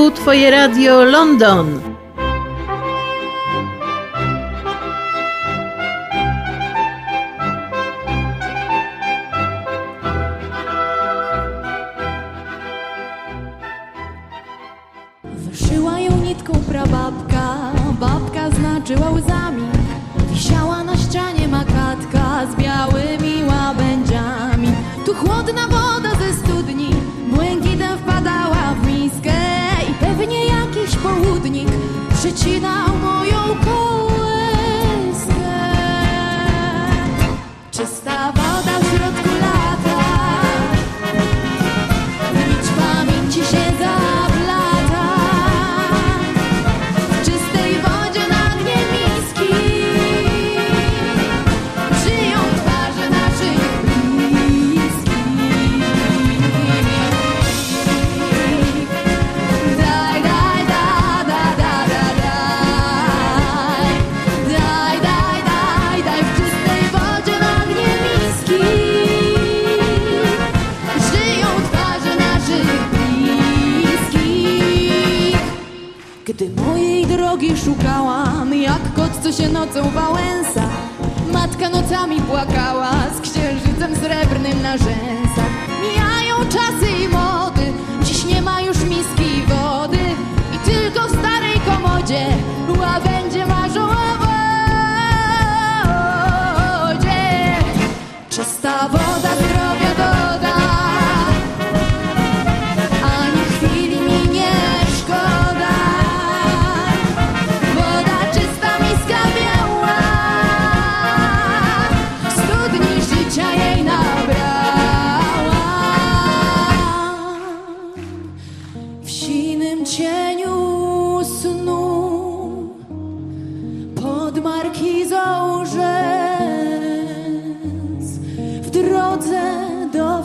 Tu Twoje Radio London. Wyszyła ją nitką prababka, babka znaczyła łzami. Wisiała na ścianie makatka z białymi łabędziami. Tu chłodna woda ze studni błękitem wpadała w miskę i pewnie jakiś południk przycinał moją kołyskę. Czysta woda w środku lata, nic pamięci się zaplata. W czystej wodzie na dnie miski żyją twarze naszych bliskich. Daj, daj, da, da, da, da, daj. Daj, daj, daj, daj. W czystej wodzie na dnie miski żyją twarze naszych bliskich. Gdy mojej drogi szukałam, jak kot, co się nocą wałęsa, matka nocami płakała z księżycem srebrnym na rzęsach. Mijają czasy i mody, dziś nie ma już miski i wody i tylko w starej komodzie łabędzie marzą o wodzie. Czysta woda zdrowia doda, ani chwili mi nie szkoda. Woda czysta, miska biała, w studni życia jej nabrała. W sinym cieniu snu pod markizą rzęs, w drodze do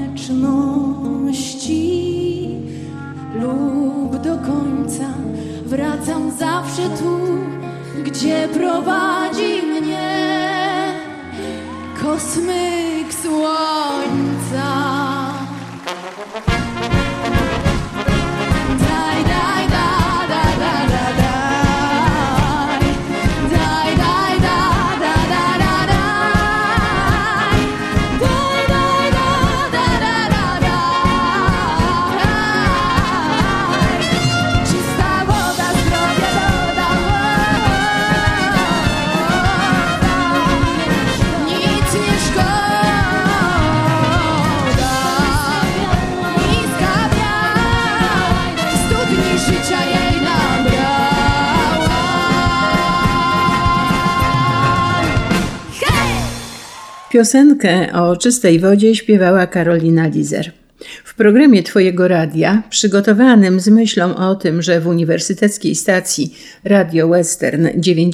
wieczności lub do końca wracam zawsze tu, gdzie prowadzi mnie kosmyk słońca. Daj, daj, da, da, da, da, daj. Daj, daj, da, da, da, da, daj. Daj, daj, da, da, da, da, daj. Czysta woda zdrowia doda, nic nie szkoda. Miska biała, w studni życia jej nabrała. Hej! Piosenkę o czystej wodzie śpiewała Karolina Lizer. W programie Twojego Radia, przygotowanym z myślą o tym, że w uniwersyteckiej stacji Radio Western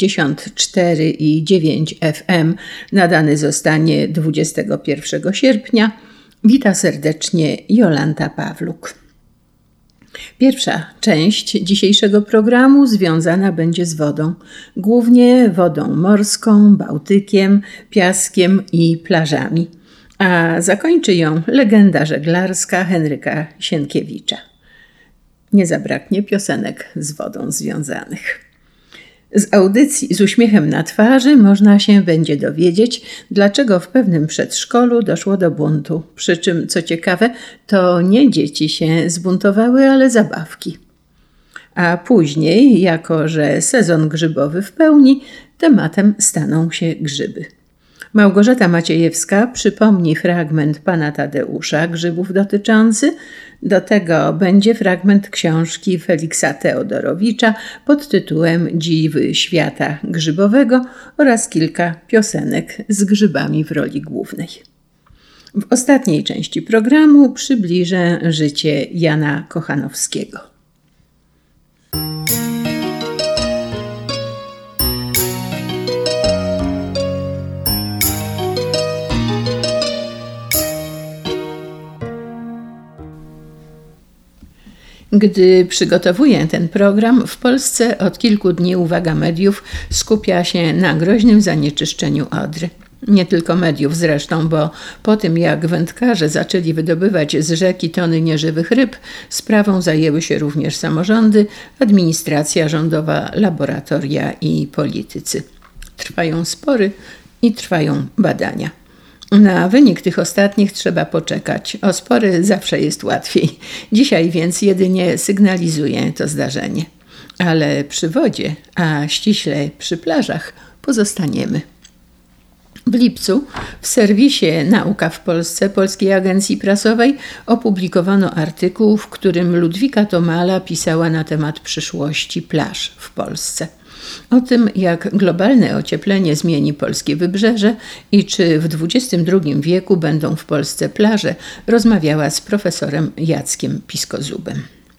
94,9 FM nadany zostanie 21 sierpnia, wita serdecznie Jolanta Pawluk. Pierwsza część dzisiejszego programu związana będzie z wodą, głównie wodą morską, Bałtykiem, piaskiem i plażami, a zakończy ją legenda żeglarska Henryka Sienkiewicza. Nie zabraknie piosenek z wodą związanych. Z audycji Z uśmiechem na twarzy można się będzie dowiedzieć, dlaczego w pewnym przedszkolu doszło do buntu. Przy czym, co ciekawe, to nie dzieci się zbuntowały, ale zabawki. A później, jako że sezon grzybowy w pełni, tematem staną się grzyby. Małgorzata Maciejewska przypomni fragment pana Tadeusza grzybów dotyczący. Do tego będzie fragment książki Feliksa Teodorowicza pod tytułem Dziwy świata grzybowego oraz kilka piosenek z grzybami w roli głównej. W ostatniej części programu przybliżę życie Jana Kochanowskiego. Gdy przygotowuję ten program, w Polsce od kilku dni uwaga mediów skupia się na groźnym zanieczyszczeniu Odry. Nie tylko mediów zresztą, bo po tym jak wędkarze zaczęli wydobywać z rzeki tony nieżywych ryb, sprawą zajęły się również samorządy, administracja rządowa, laboratoria i politycy. Trwają spory i trwają badania. Na wynik tych ostatnich trzeba poczekać. O spory zawsze jest łatwiej. Dzisiaj więc jedynie sygnalizuje to zdarzenie. Ale przy wodzie, a ściśle przy plażach, pozostaniemy. W lipcu w serwisie Nauka w Polsce Polskiej Agencji Prasowej opublikowano artykuł, w którym Ludwika Tomala pisała na temat przyszłości plaż w Polsce. O tym, jak globalne ocieplenie zmieni polskie wybrzeże i czy w XXI wieku będą w Polsce plaże, rozmawiała z profesorem Jackiem Piskozubem.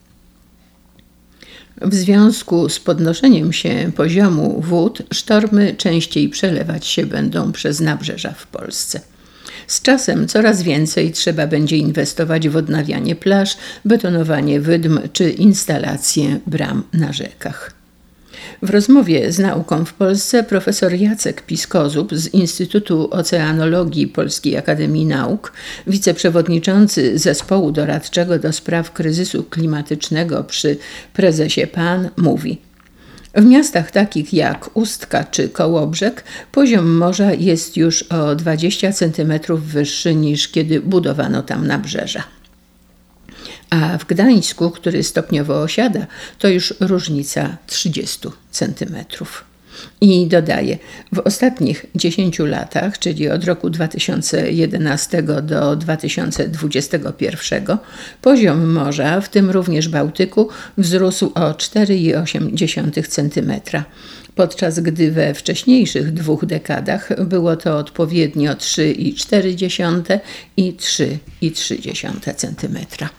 W związku z podnoszeniem się poziomu wód sztormy częściej przelewać się będą przez nabrzeża w Polsce. Z czasem coraz więcej trzeba będzie inwestować w odnawianie plaż, betonowanie wydm czy instalacje bram na rzekach. W rozmowie z Nauką w Polsce profesor Jacek Piskozub z Instytutu Oceanologii Polskiej Akademii Nauk, wiceprzewodniczący zespołu doradczego do spraw kryzysu klimatycznego przy prezesie PAN, mówi: w miastach takich jak Ustka czy Kołobrzeg poziom morza jest już o 20 cm wyższy niż kiedy budowano tam nabrzeża. A w Gdańsku, który stopniowo osiada, to już różnica 30 cm. I dodaje, w ostatnich 10 latach, czyli od roku 2011 do 2021, poziom morza, w tym również Bałtyku, wzrósł o 4,8 cm, podczas gdy we wcześniejszych 2 dekadach było to odpowiednio 3,4 i 3,3 cm.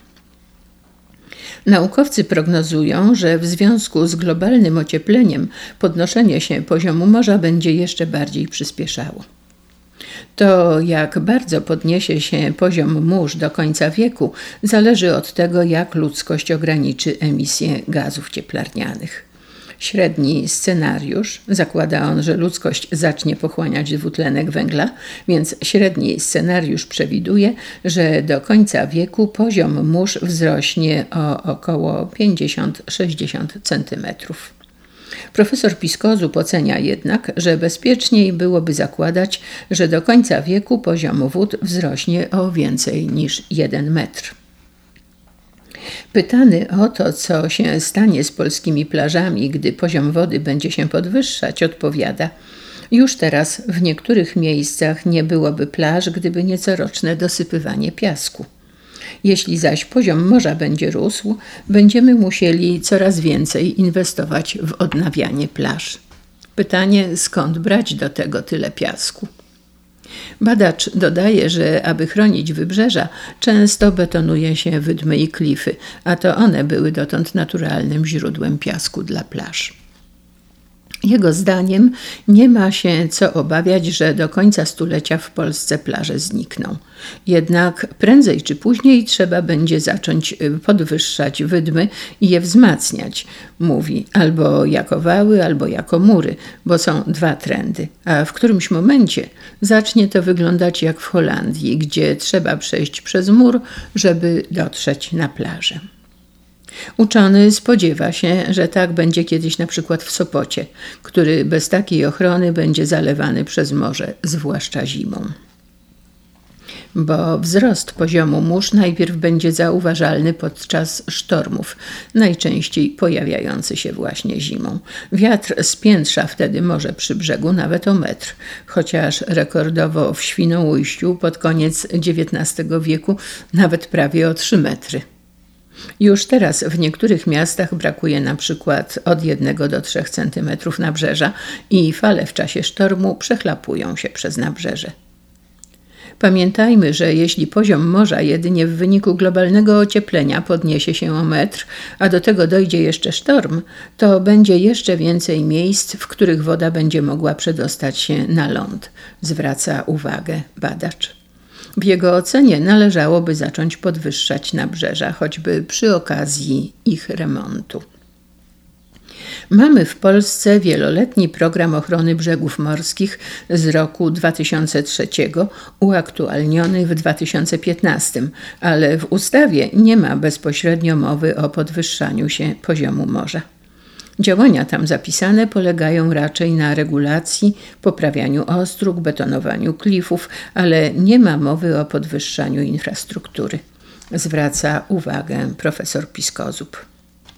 Naukowcy prognozują, że w związku z globalnym ociepleniem podnoszenie się poziomu morza będzie jeszcze bardziej przyspieszało. To, jak bardzo podniesie się poziom mórz do końca wieku, zależy od tego, jak ludzkość ograniczy emisję gazów cieplarnianych. Średni scenariusz, zakłada on, że ludzkość zacznie pochłaniać dwutlenek węgla, więc średni scenariusz przewiduje, że do końca wieku poziom mórz wzrośnie o około 50-60 cm. Profesor Piskozub ocenia jednak, że bezpieczniej byłoby zakładać, że do końca wieku poziom wód wzrośnie o więcej niż 1 metr. Pytany o to, co się stanie z polskimi plażami, gdy poziom wody będzie się podwyższać, odpowiada: już teraz w niektórych miejscach nie byłoby plaż, gdyby nie coroczne dosypywanie piasku. Jeśli zaś poziom morza będzie rósł, będziemy musieli coraz więcej inwestować w odnawianie plaż. Pytanie, skąd brać do tego tyle piasku? Badacz dodaje, że aby chronić wybrzeża, często betonuje się wydmy i klify, a to one były dotąd naturalnym źródłem piasku dla plaż. Jego zdaniem nie ma się co obawiać, że do końca stulecia w Polsce plaże znikną. Jednak prędzej czy później trzeba będzie zacząć podwyższać wydmy i je wzmacniać, mówi, albo jako wały, albo jako mury, bo są 2 trendy. A w którymś momencie zacznie to wyglądać jak w Holandii, gdzie trzeba przejść przez mur, żeby dotrzeć na plażę. Uczony spodziewa się, że tak będzie kiedyś na przykład w Sopocie, który bez takiej ochrony będzie zalewany przez morze, zwłaszcza zimą. Bo wzrost poziomu mórz najpierw będzie zauważalny podczas sztormów, najczęściej pojawiający się właśnie zimą. Wiatr spiętrza wtedy morze przy brzegu nawet o metr, chociaż rekordowo w Świnoujściu pod koniec XIX wieku nawet prawie o 3 metry. Już teraz w niektórych miastach brakuje na przykład od 1 do 3 cm nabrzeża i fale w czasie sztormu przechlapują się przez nabrzeże. Pamiętajmy, że jeśli poziom morza jedynie w wyniku globalnego ocieplenia podniesie się o metr, a do tego dojdzie jeszcze sztorm, to będzie jeszcze więcej miejsc, w których woda będzie mogła przedostać się na ląd, zwraca uwagę badacz. W jego ocenie należałoby zacząć podwyższać nabrzeża, choćby przy okazji ich remontu. Mamy w Polsce wieloletni program ochrony brzegów morskich z roku 2003, uaktualniony w 2015, ale w ustawie nie ma bezpośrednio mowy o podwyższaniu się poziomu morza. Działania tam zapisane polegają raczej na regulacji, poprawianiu ostróg, betonowaniu klifów, ale nie ma mowy o podwyższaniu infrastruktury. Zwraca uwagę profesor Piskozub.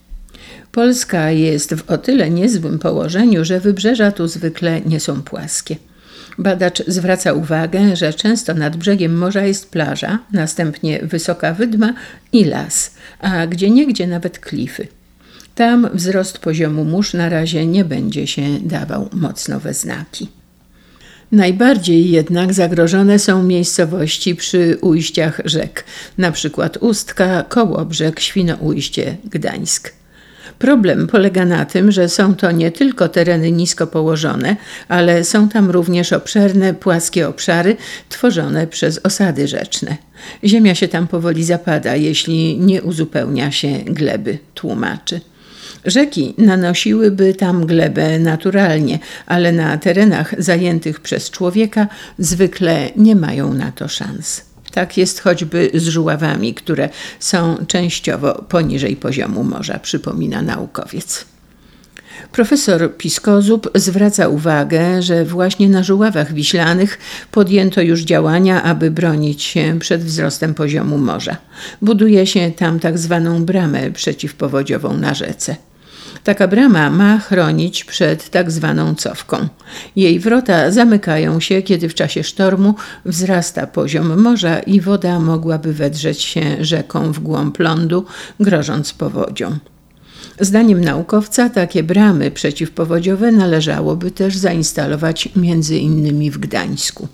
Polska jest w o tyle niezłym położeniu, że wybrzeża tu zwykle nie są płaskie. Badacz zwraca uwagę, że często nad brzegiem morza jest plaża, następnie wysoka wydma i las, a gdzieniegdzie nawet klify. Tam wzrost poziomu mórz na razie nie będzie się dawał mocno we znaki. Najbardziej jednak zagrożone są miejscowości przy ujściach rzek, np. Ustka, Kołobrzeg, Świnoujście, Gdańsk. Problem polega na tym, że są to nie tylko tereny nisko położone, ale są tam również obszerne, płaskie obszary tworzone przez osady rzeczne. Ziemia się tam powoli zapada, jeśli nie uzupełnia się gleby, tłumaczy. Rzeki nanosiłyby tam glebę naturalnie, ale na terenach zajętych przez człowieka zwykle nie mają na to szans. Tak jest choćby z żuławami, które są częściowo poniżej poziomu morza, przypomina naukowiec. Profesor Piskozub zwraca uwagę, że właśnie na Żuławach Wiślanych podjęto już działania, aby bronić się przed wzrostem poziomu morza. Buduje się tam tak zwaną bramę przeciwpowodziową na rzece. Taka brama ma chronić przed tak zwaną cofką. Jej wrota zamykają się, kiedy w czasie sztormu wzrasta poziom morza i woda mogłaby wedrzeć się rzeką w głąb lądu, grożąc powodzią. Zdaniem naukowca takie bramy przeciwpowodziowe należałoby też zainstalować między innymi w Gdańsku.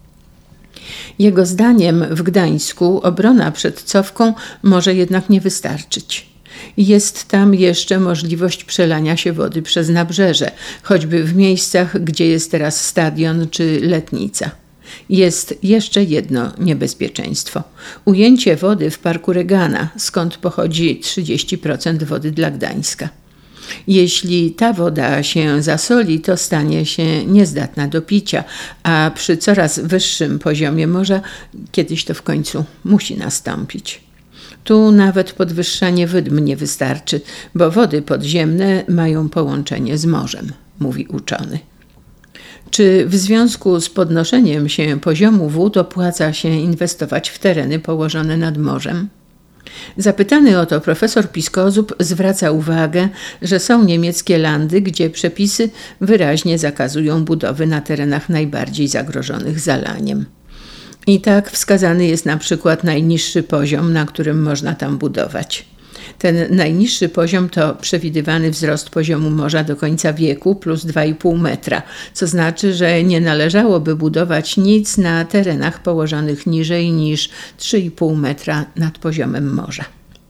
Jego zdaniem w Gdańsku obrona przed cofką może jednak nie wystarczyć. Jest tam jeszcze możliwość przelania się wody przez nabrzeże, choćby w miejscach, gdzie jest teraz stadion czy letnica. Jest jeszcze jedno niebezpieczeństwo. Ujęcie wody w parku Regana, skąd pochodzi 30% wody dla Gdańska. Jeśli ta woda się zasoli, to stanie się niezdatna do picia, a przy coraz wyższym poziomie morza kiedyś to w końcu musi nastąpić. Tu nawet podwyższanie wydm nie wystarczy, bo wody podziemne mają połączenie z morzem, mówi uczony. Czy w związku z podnoszeniem się poziomu wód opłaca się inwestować w tereny położone nad morzem? Zapytany o to profesor Piskozub zwraca uwagę, że są niemieckie landy, gdzie przepisy wyraźnie zakazują budowy na terenach najbardziej zagrożonych zalaniem. I tak wskazany jest na przykład najniższy poziom, na którym można tam budować. Ten najniższy poziom to przewidywany wzrost poziomu morza do końca wieku plus 2,5 metra, co znaczy, że nie należałoby budować nic na terenach położonych niżej niż 3,5 metra nad poziomem morza.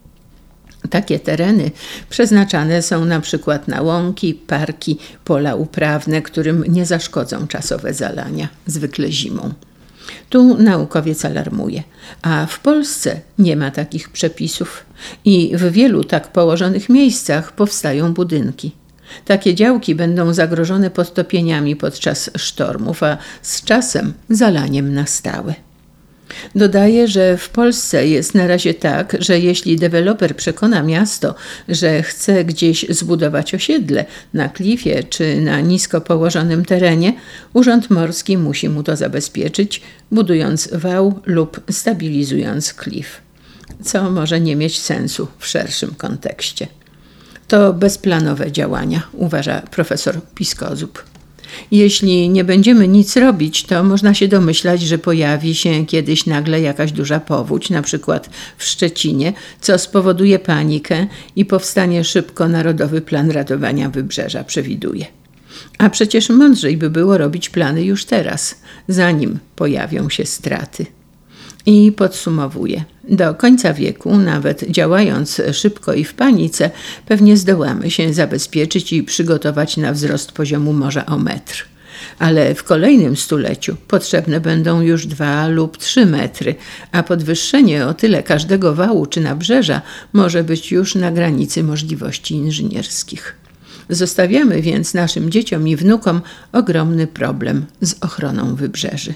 Takie tereny przeznaczane są na przykład na łąki, parki, pola uprawne, którym nie zaszkodzą czasowe zalania, zwykle zimą. Tu naukowiec alarmuje, a w Polsce nie ma takich przepisów i w wielu tak położonych miejscach powstają budynki. Takie działki będą zagrożone podtopieniami podczas sztormów, a z czasem zalaniem na stałe. Dodaje, że w Polsce jest na razie tak, że jeśli deweloper przekona miasto, że chce gdzieś zbudować osiedle na klifie czy na nisko położonym terenie, Urząd Morski musi mu to zabezpieczyć, budując wał lub stabilizując klif, co może nie mieć sensu w szerszym kontekście. To bezplanowe działania, uważa profesor Piskozub. Jeśli nie będziemy nic robić, to można się domyślać, że pojawi się kiedyś nagle jakaś duża powódź, na przykład w Szczecinie, co spowoduje panikę i powstanie szybko Narodowy Plan Ratowania Wybrzeża, przewiduje. A przecież mądrzej by było robić plany już teraz, zanim pojawią się straty. I podsumowuje. Do końca wieku, nawet działając szybko i w panice, pewnie zdołamy się zabezpieczyć i przygotować na wzrost poziomu morza o metr. Ale w kolejnym stuleciu potrzebne będą już 2 lub 3 metry, a podwyższenie o tyle każdego wału czy nabrzeża może być już na granicy możliwości inżynierskich. Zostawiamy więc naszym dzieciom i wnukom ogromny problem z ochroną wybrzeży.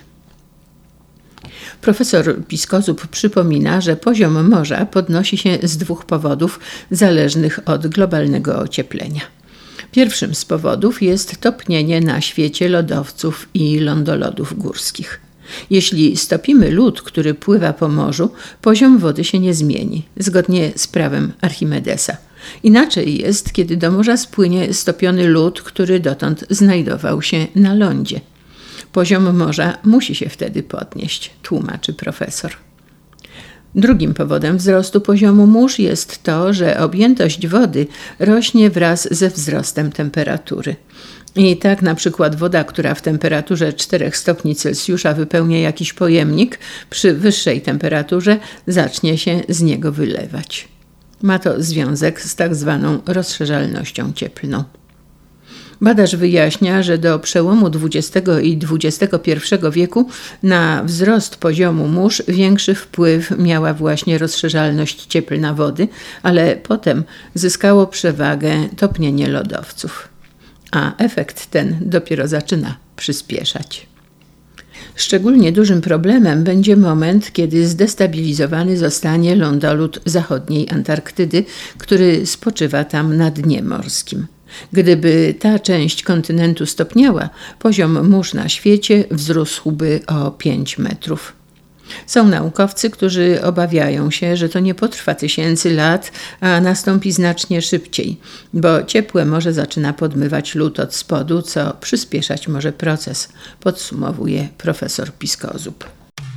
Profesor Piskozub przypomina, że poziom morza podnosi się z 2 powodów zależnych od globalnego ocieplenia. Pierwszym z powodów jest topnienie na świecie lodowców i lądolodów górskich. Jeśli stopimy lód, który pływa po morzu, poziom wody się nie zmieni, zgodnie z prawem Archimedesa. Inaczej jest, kiedy do morza spłynie stopiony lód, który dotąd znajdował się na lądzie. Poziom morza musi się wtedy podnieść, tłumaczy profesor. Drugim powodem wzrostu poziomu mórz jest to, że objętość wody rośnie wraz ze wzrostem temperatury. I tak na przykład woda, która w temperaturze 4 stopni Celsjusza wypełnia jakiś pojemnik, przy wyższej temperaturze zacznie się z niego wylewać. Ma to związek z tak zwaną rozszerzalnością cieplną. Badacz wyjaśnia, że do przełomu XX i XXI wieku na wzrost poziomu mórz większy wpływ miała właśnie rozszerzalność cieplna wody, ale potem zyskało przewagę topnienie lodowców. A efekt ten dopiero zaczyna przyspieszać. Szczególnie dużym problemem będzie moment, kiedy zdestabilizowany zostanie lądolód zachodniej Antarktydy, który spoczywa tam na dnie morskim. Gdyby ta część kontynentu stopniała, poziom mórz na świecie wzrósłby o 5 metrów. Są naukowcy, którzy obawiają się, że to nie potrwa tysięcy lat, a nastąpi znacznie szybciej, bo ciepłe morze zaczyna podmywać lód od spodu, co przyspieszać może proces, podsumowuje profesor Piskozub.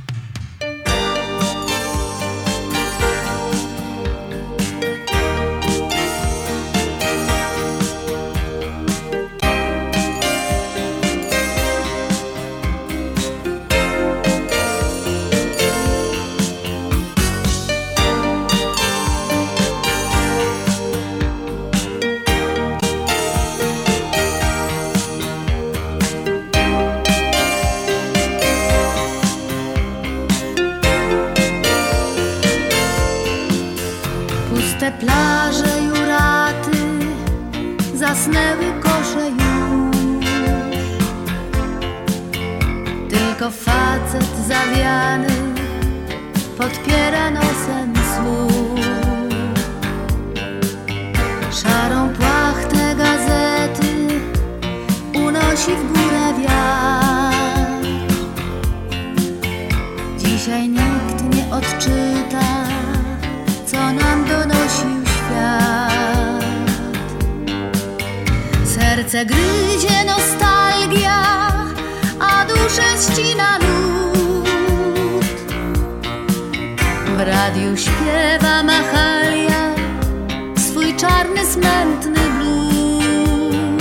Puste plaże, juraty, zasnęły kosze już. Tylko facet zawiany podpiera nosem słuch. Szarą płachtę gazety unosi w górę wiatr. Dzisiaj nikt nie odczyta, co nam donosił świat. Serce gryzie nostalgia, a duszę ścina lód. W radiu śpiewa Mahalia swój czarny, smętny blues.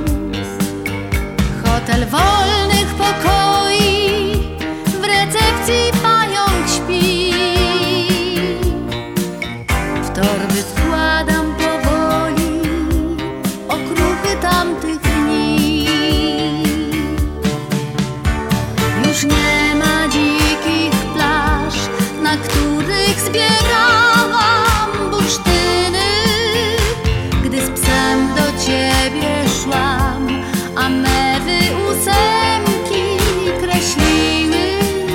Hotel wolnych pokoi, w recepcji pająk śpi. Torby wkładam powoli okruchy tamtych dni. Już nie ma dzikich plaż, na których zbierałam bursztyny. Gdy z psem do ciebie szłam, a mewy ósemki kreśliły.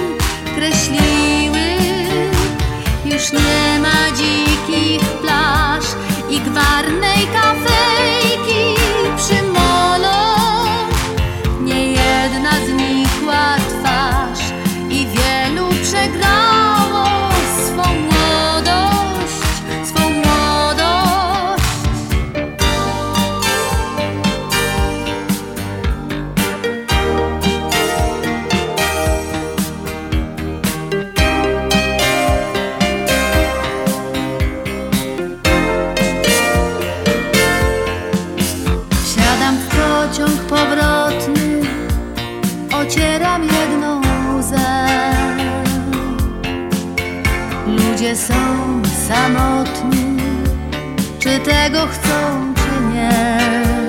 Już nie ma dzikich plaż i gwarnej kafejki przy molo. Niejedna znikła twarz i wielu przegrało swą młodość, swą młodość. Pociąg powrotny, ocieram jedną łzę. Ludzie są samotni, czy tego chcą, czy nie.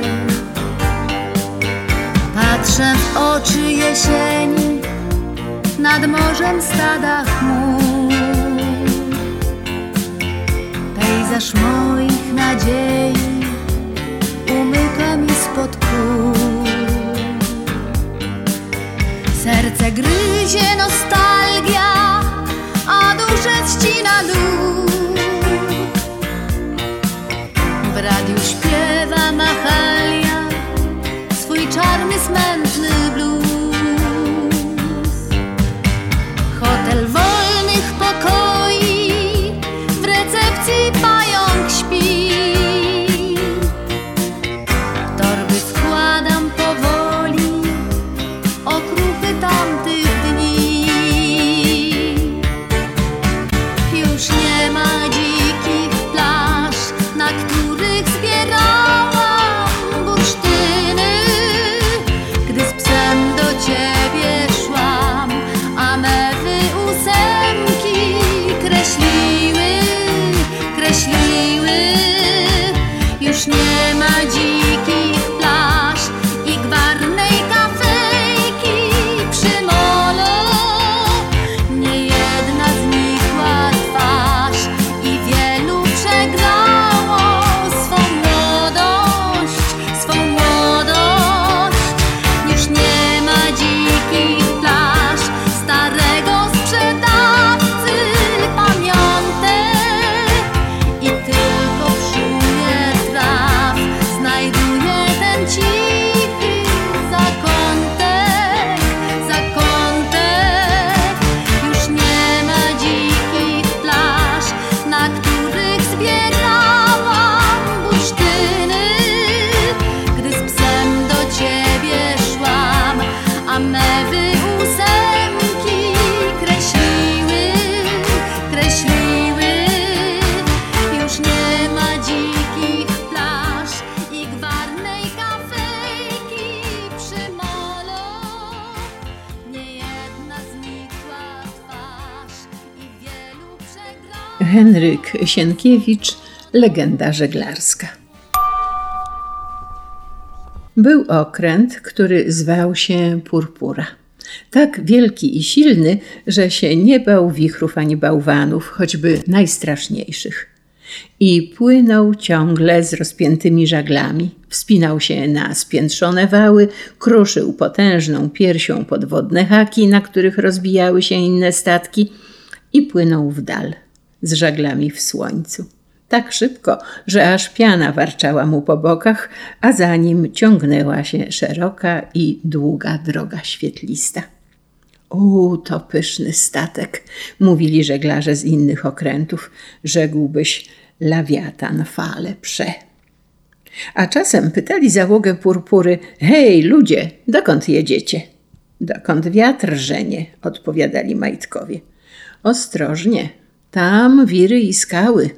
Patrzę w oczy jesieni, nad morzem stada chmur. Pejzaż moich nadziei umyka spod kół. Serce gryzie nostalgia, a duszę ścina dół. W radiu śpiewa Mahalia swój czarny, smętny blues. Hotel wolnych pokoi, w recepcji pająk śpi. Torby wkładam powoli, okruchy tamtych dni. Już nie ma dzikich plaż, na których zbierałam bursztyny. Gdy z psem do ciebie szłam, a mewy ósemki kreśliły. Już nie ma dzikich plaż i gwarnej kafejki przy molo. Niejedna znikła twarz i wielu przegrało swą młodość. Już nie ma dzikich plaż, starego sprzedawcy pamiątek. I tylko w szumie traw znajduje ten cichy zakątek. Już nie ma dzikich plaż, na których zbierałam bursztyny. Gdy z psem do ciebie szłam, a mewy ósemki kreśliły. Już nie ma dzikich plaż i gwarnej kafejki przy molo. Niejedna znikła twarz i wielu przegrało. Henryk Sienkiewicz, legenda żeglarska. Był okręt, który zwał się Purpura. Tak wielki i silny, że się nie bał wichrów ani bałwanów, choćby najstraszniejszych. I płynął ciągle z rozpiętymi żaglami, wspinał się na spiętrzone wały, kruszył potężną piersią podwodne haki, na których rozbijały się inne statki, i płynął w dal, z żaglami w słońcu. Tak szybko, że aż piana warczała mu po bokach, a za nim ciągnęła się szeroka i długa droga świetlista. To pyszny statek, mówili żeglarze z innych okrętów, rzekłbyś, Lawiatan fale prze. A czasem pytali załogę Purpury, hej ludzie, dokąd jedziecie? Dokąd wiatr żenie, odpowiadali majtkowie. Ostrożnie, tam wiry i skały.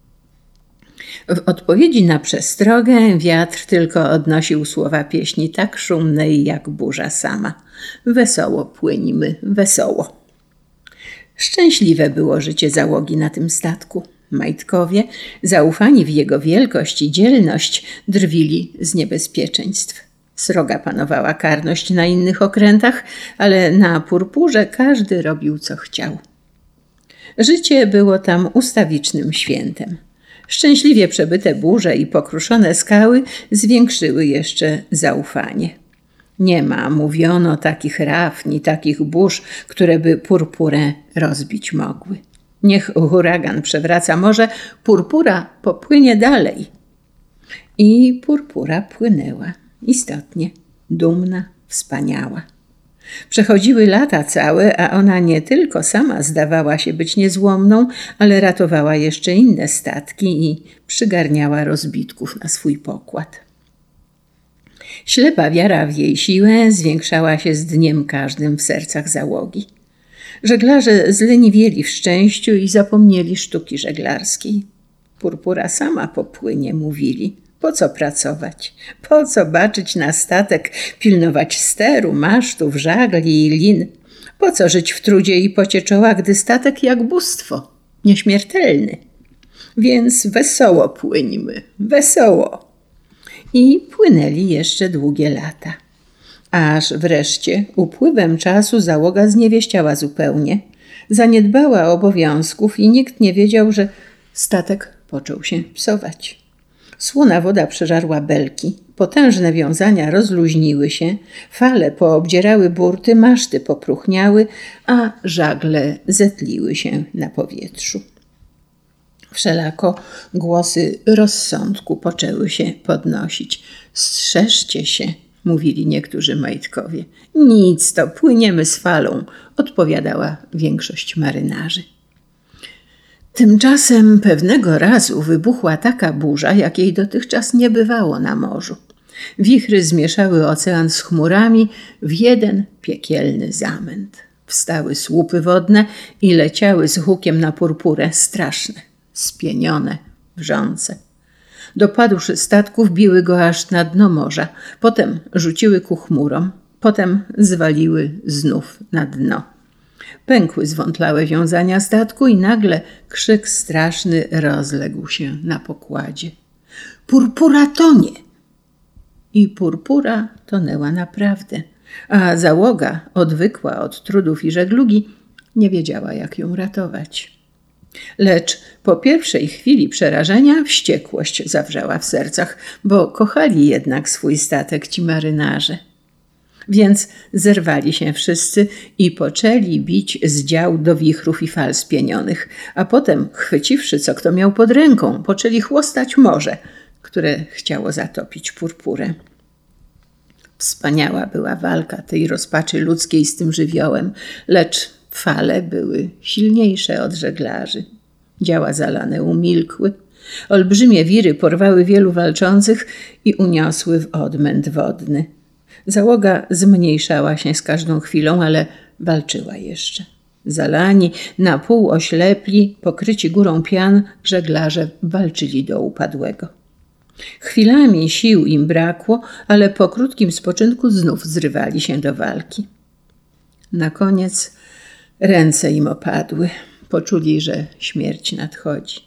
W odpowiedzi na przestrogę wiatr tylko odnosił słowa pieśni tak szumnej jak burza sama. Wesoło płyńmy, wesoło. Szczęśliwe było życie załogi na tym statku. Majtkowie, zaufani w jego wielkość i dzielność, drwili z niebezpieczeństw. Sroga panowała karność na innych okrętach, ale na Purpurze każdy robił co chciał. Życie było tam ustawicznym świętem. Szczęśliwie przebyte burze i pokruszone skały zwiększyły jeszcze zaufanie. Nie ma, mówiono, takich raf, ni takich burz, które by Purpurę rozbić mogły. Niech huragan przewraca morze, Purpura popłynie dalej. I Purpura płynęła, istotnie, dumna, wspaniała. Przechodziły lata całe, a ona nie tylko sama zdawała się być niezłomną, ale ratowała jeszcze inne statki i przygarniała rozbitków na swój pokład. Ślepa wiara w jej siłę zwiększała się z dniem każdym w sercach załogi. Żeglarze zleniwieli w szczęściu i zapomnieli sztuki żeglarskiej. Purpura sama popłynie, mówili. Po co pracować? Po co baczyć na statek, pilnować steru, masztów, żagli i lin? Po co żyć w trudzie i pocie czoła, gdy statek jak bóstwo, nieśmiertelny? Więc wesoło płyńmy, wesoło. I płynęli jeszcze długie lata. Aż wreszcie upływem czasu załoga zniewieściała zupełnie, zaniedbała obowiązków i nikt nie wiedział, że statek począł się psować. Słona woda przeżarła belki, Potężne wiązania rozluźniły się, fale poobdzierały burty, maszty popróchniały, a żagle zetliły się na powietrzu. Wszelako głosy rozsądku poczęły się podnosić. Strzeżcie się, mówili niektórzy majtkowie. Nic to, płyniemy z falą, odpowiadała większość marynarzy. Tymczasem pewnego razu wybuchła taka burza, jakiej dotychczas nie bywało na morzu. Wichry zmieszały ocean z chmurami w jeden piekielny zamęt. Wstały słupy wodne i leciały z hukiem na purpurę, straszne, spienione, wrzące. Dopadłszy statków, biły go aż na dno morza, potem rzuciły ku chmurom, potem zwaliły znów na dno. Pękły zwątlałe wiązania statku i nagle krzyk straszny rozległ się na pokładzie. Purpura tonie! I purpura tonęła naprawdę, a załoga, odwykła od trudów i żeglugi, nie wiedziała, jak ją ratować. Lecz po pierwszej chwili przerażenia wściekłość zawrzała w sercach, bo kochali jednak swój statek ci marynarze. Więc zerwali się wszyscy i poczęli bić z dział do wichrów i fal spienionych, a potem, chwyciwszy co kto miał pod ręką, poczęli chłostać morze, które chciało zatopić purpurę. Wspaniała była walka tej rozpaczy ludzkiej z tym żywiołem, lecz fale były silniejsze od żeglarzy. Działa zalane umilkły. Olbrzymie wiry porwały wielu walczących i uniosły w odmęt wodny. Załoga zmniejszała się z każdą chwilą, ale walczyła jeszcze. Zalani, na pół oślepli, pokryci górą pian, żeglarze walczyli do upadłego. Chwilami sił im brakło, ale po krótkim spoczynku znów zrywali się do walki. Na koniec ręce im opadły. Poczuli, że śmierć nadchodzi.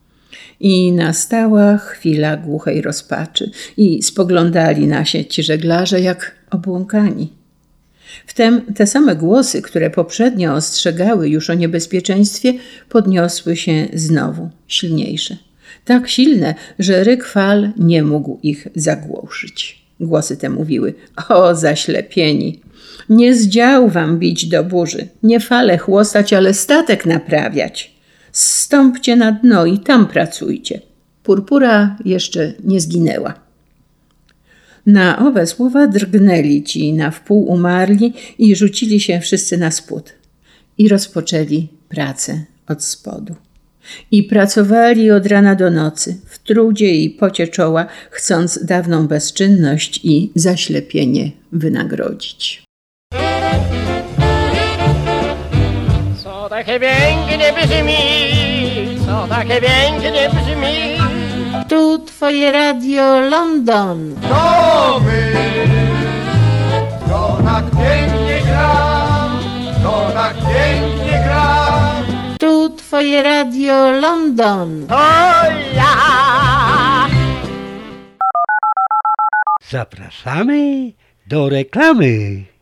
I nastała chwila głuchej rozpaczy i spoglądali na się ci żeglarze jak obłąkani. Wtem te same głosy, które poprzednio ostrzegały już o niebezpieczeństwie, podniosły się znowu, silniejsze. Tak silne, że ryk fal nie mógł ich zagłuszyć. Głosy te mówiły: o zaślepieni! Nie zdział wam bić do burzy, nie fale chłostać, ale statek naprawiać. Zstąpcie na dno i tam pracujcie. Purpura jeszcze nie zginęła. Na owe słowa drgnęli ci na wpół umarli i rzucili się wszyscy na spód. I rozpoczęli pracę od spodu. I pracowali od rana do nocy, w trudzie i pocie czoła, chcąc dawną bezczynność i zaślepienie wynagrodzić. Co takie pięknie brzmi, co takie pięknie brzmi. Tu twoje radio London. To my, to tak pięknie gra, to tak pięknie gra. Tu twoje radio London. To ja! Zapraszamy do reklamy.